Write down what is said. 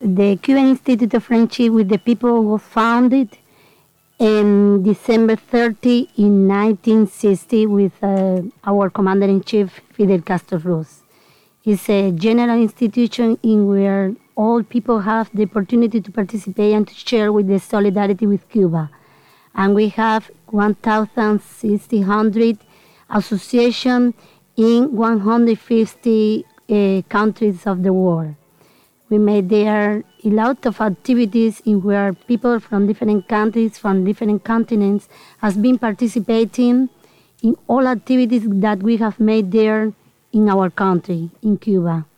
The Cuban Institute of Friendship with the People was founded in December 30 in 1960 with our Commander-in-Chief, Fidel Castro Ruz. It's a general institution in where all people have the opportunity to participate and to share with the solidarity with Cuba. And we have 1,600 associations in 150 countries of the world. We made there a lot of activities in where people from different countries, from different continents, has been participating in all activities that we have made there in our country, in Cuba.